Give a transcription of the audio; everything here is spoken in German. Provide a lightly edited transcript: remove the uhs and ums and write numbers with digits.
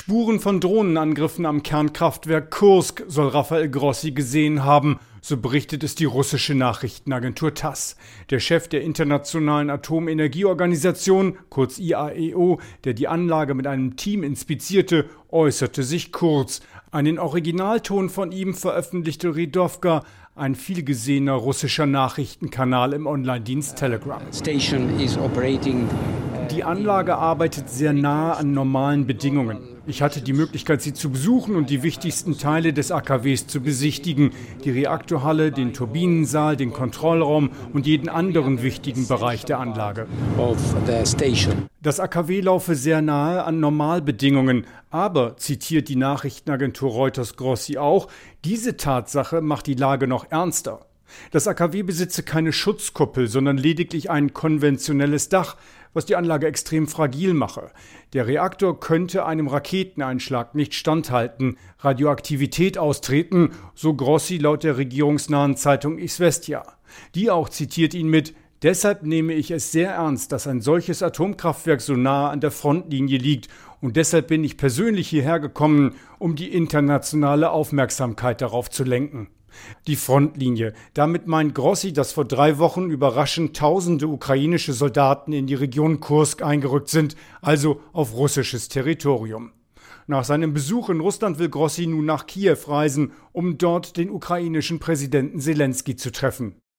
Spuren von Drohnenangriffen am Kernkraftwerk Kursk soll Rafael Grossi gesehen haben, so berichtet es die russische Nachrichtenagentur TASS. Der Chef der Internationalen Atomenergieorganisation, kurz IAEO, der die Anlage mit einem Team inspizierte, äußerte sich kurz. Einen Originalton von ihm veröffentlichte Rydovka, ein vielgesehener russischer Nachrichtenkanal im Online-Dienst Telegram. Die Anlage arbeitet sehr nahe an normalen Bedingungen. Ich hatte die Möglichkeit, sie zu besuchen und die wichtigsten Teile des AKWs zu besichtigen. Die Reaktorhalle, den Turbinensaal, den Kontrollraum und jeden anderen wichtigen Bereich der Anlage. Das AKW laufe sehr nahe an Normalbedingungen. Aber, zitiert die Nachrichtenagentur Reuters Grossi auch, diese Tatsache macht die Lage noch ernster. Das AKW besitze keine Schutzkuppel, sondern lediglich ein konventionelles Dach, was die Anlage extrem fragil mache. Der Reaktor könnte einem Raketeneinschlag nicht standhalten, Radioaktivität austreten, so Grossi laut der regierungsnahen Zeitung Izvestia. Die auch zitiert ihn mit: Deshalb nehme ich es sehr ernst, dass ein solches Atomkraftwerk so nahe an der Frontlinie liegt. Und deshalb bin ich persönlich hierher gekommen, um die internationale Aufmerksamkeit darauf zu lenken. Die Frontlinie. Damit meint Grossi, dass vor 3 Wochen überraschend tausende ukrainische Soldaten in die Region Kursk eingerückt sind, also auf russisches Territorium. Nach seinem Besuch in Russland will Grossi nun nach Kiew reisen, um dort den ukrainischen Präsidenten Selenskyj zu treffen.